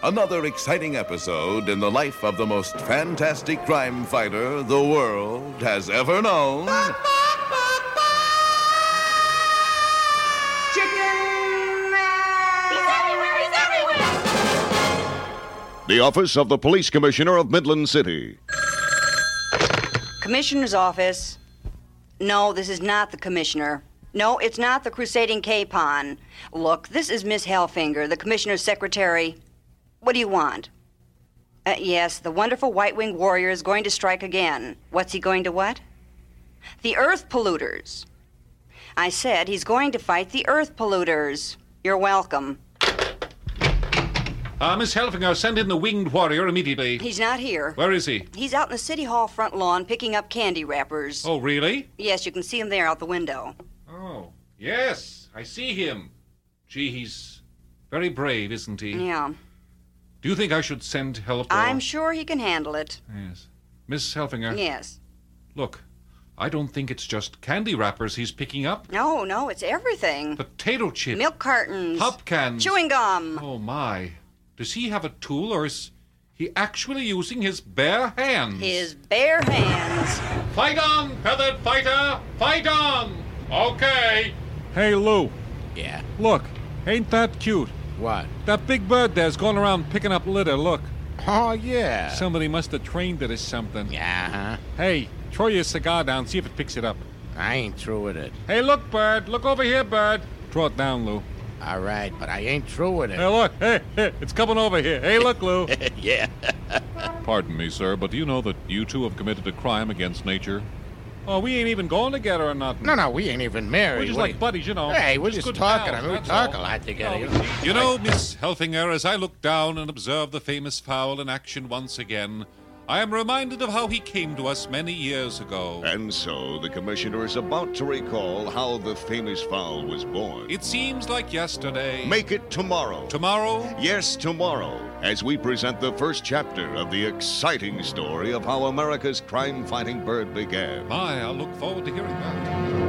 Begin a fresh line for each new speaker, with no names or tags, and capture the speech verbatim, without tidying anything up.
another exciting episode in the life of the most fantastic crime fighter the world has ever known.
Chicken Man!
He's everywhere! He's everywhere!
The Office of the Police Commissioner of Midland City.
Commissioner's office. No, this is not the commissioner. No, it's not the crusading capon. Look, this is Miss Hellfinger, the commissioner's secretary. What do you want? Uh, yes, the wonderful white-winged warrior is going to strike again. What's he going to what? The earth polluters. I said he's going to fight the earth polluters. You're welcome.
Uh, Miss Hellfinger, send in the winged warrior immediately.
He's not here.
Where is he?
He's out in the city hall front lawn picking up candy wrappers.
Oh, really?
Yes, you can see him there out the window.
Oh, yes, I see him. Gee, he's very brave, isn't he?
Yeah.
Do you think I should send help? Or...
I'm sure he can handle it.
Yes. Miss Hellfinger.
Yes.
Look, I don't think it's just candy wrappers he's picking up.
No, no, it's everything.
Potato chips.
Milk cartons.
Pop cans.
Chewing gum.
Oh, my. Does he have a tool, or is he actually using his bare hands?
His bare hands.
Fight on, feathered fighter! Fight on! Okay.
Hey, Lou.
Yeah?
Look, ain't that cute?
What?
That big bird there's going around picking up litter, look.
Oh, yeah.
Somebody must have trained it or something.
Yeah, huh?
Hey, throw your cigar down, see if it picks it up.
I ain't through with it.
Hey, look, bird. Look over here, bird. Throw it down, Lou.
All right, but I ain't through with it.
Hey, look. Hey, hey, it's coming over here. Hey, look, Lou.
Yeah.
Pardon me, sir, but do you know that you two have committed a crime against nature?
Oh, we ain't even going together or nothing.
No, no, we ain't even married.
We're just
What
like
do you-
buddies, you know.
Hey, we're just
good
talking.
pals,
I mean, we
that's
talk
all.
a lot together.
No,
you know?
You know, Miss Hellfinger, as I look down and observe the famous fowl in action once again, I am reminded of how he came to us many years ago.
And so the commissioner is about to recall how the famous fowl was born.
It seems like yesterday.
Make it tomorrow.
Tomorrow?
Yes, tomorrow, as we present the first chapter of the exciting story of how America's crime-fighting bird began.
My, I'll look forward to hearing that.